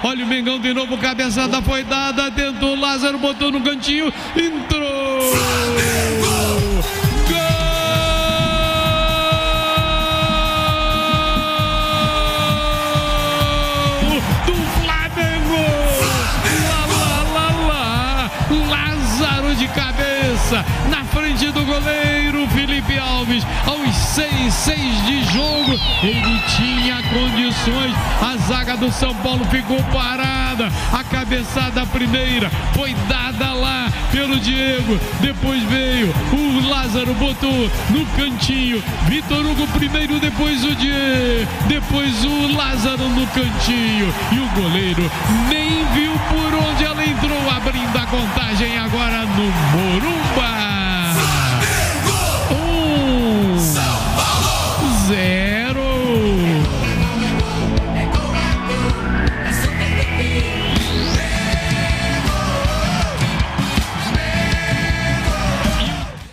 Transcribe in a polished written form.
Olha o Mengão de novo, cabeçada foi dada, tentou Lázaro, botou no cantinho, entrou! Flamengo! Gol do Flamengo! Lázaro de cabeça, na frente do goleiro Felipe Alves, aos 6 de jogo, ele tinha condições, a zaga do São Paulo ficou parada, a cabeçada primeira foi dada lá pelo Diego, depois veio o Lázaro, botou no cantinho, Vitor Hugo primeiro, depois o Diego, depois o Lázaro no cantinho, e o goleiro nem